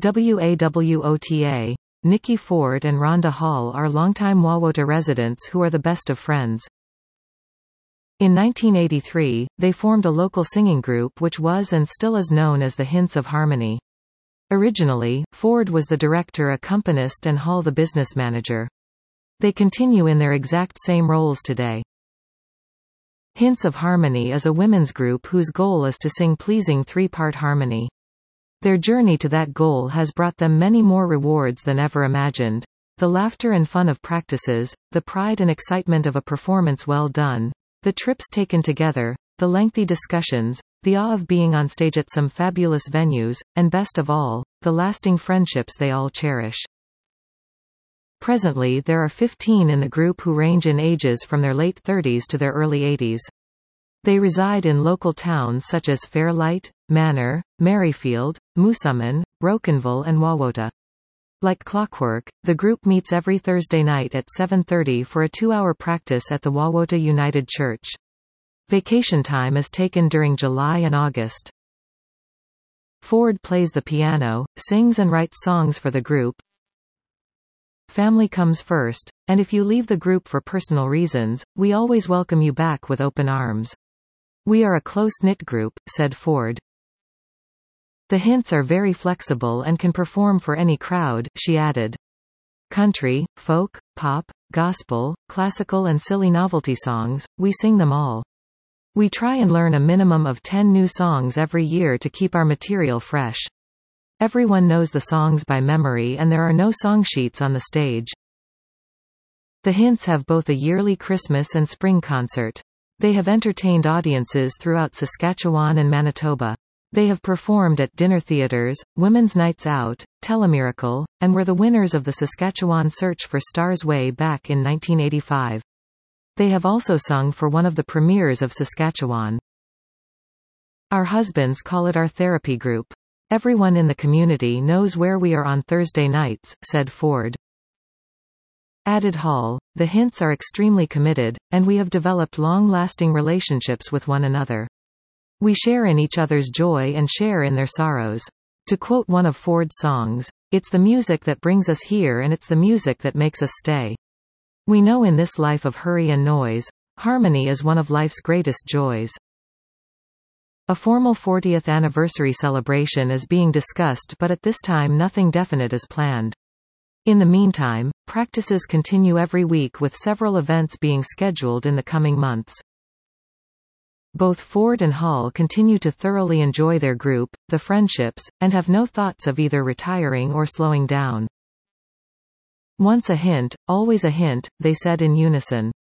WAWOTA. Nikki Ford and Rhonda Hall are longtime Wawota residents who are the best of friends. In 1983, they formed a local singing group which was and still is known as the Hints of Harmony. Originally, Ford was the director accompanist and Hall the business manager. They continue in their exact same roles today. Hints of Harmony is a women's group whose goal is to sing pleasing three-part harmony. Their journey to that goal has brought them many more rewards than ever imagined. The laughter and fun of practices, the pride and excitement of a performance well done, the trips taken together, the lengthy discussions, the awe of being on stage at some fabulous venues, and best of all, the lasting friendships they all cherish. Presently there are 15 in the group who range in ages from their late 30s to their early 80s. They reside in local towns such as Fairlight, Manor, Merrifield, Moosomin, Brokenville and Wawota. Like clockwork, the group meets every Thursday night at 7:30 for a 2-hour practice at the Wawota United Church. Vacation time is taken during July and August. Ford plays the piano, sings and writes songs for the group. Family comes first, and if you leave the group for personal reasons, we always welcome you back with open arms. We are a close-knit group, said Ford. The Hints are very flexible and can perform for any crowd, she added. Country, folk, pop, gospel, classical and silly novelty songs, we sing them all. We try and learn a minimum of 10 new songs every year to keep our material fresh. Everyone knows the songs by memory and there are no song sheets on the stage. The Hints have both a yearly Christmas and spring concert. They have entertained audiences throughout Saskatchewan and Manitoba. They have performed at dinner theaters, women's nights out, Telemiracle, and were the winners of the Saskatchewan Search for Stars way back in 1985. They have also sung for one of the premiers of Saskatchewan. Our husbands call it our therapy group. Everyone in the community knows where we are on Thursday nights, said Ford. Added Hall, the Hints are extremely committed, and we have developed long-lasting relationships with one another. We share in each other's joy and share in their sorrows. To quote one of Ford's songs, "It's the music that brings us here and it's the music that makes us stay." We know in this life of hurry and noise, harmony is one of life's greatest joys. A formal 40th anniversary celebration is being discussed, but at this time nothing definite is planned. In the meantime, practices continue every week with several events being scheduled in the coming months. Both Ford and Hall continue to thoroughly enjoy their group, the friendships, and have no thoughts of either retiring or slowing down. Once a hint, always a hint, they said in unison.